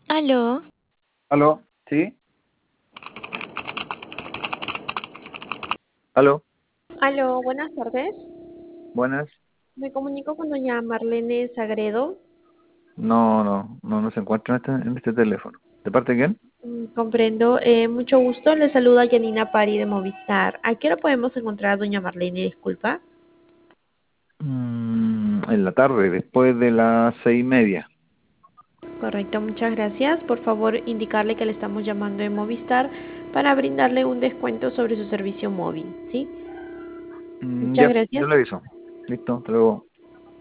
Aló, ¿Aló? ¿Sí? ¿Aló? Aló, buenas tardes. Buenas. Me comunico con doña Marlene Sagredo. No se encuentra en este teléfono. ¿De parte de quién? Comprendo. Mucho gusto. Le saluda Janina Pari de Movistar. ¿A qué hora podemos encontrar a doña Marlene? Disculpa. En la tarde, después de las 6:30. Correcto, muchas gracias. Por favor, indicarle que le estamos llamando de Movistar para brindarle un descuento sobre su servicio móvil, ¿sí? Muchas Ya, yo le gracias. aviso. Listo, hasta luego.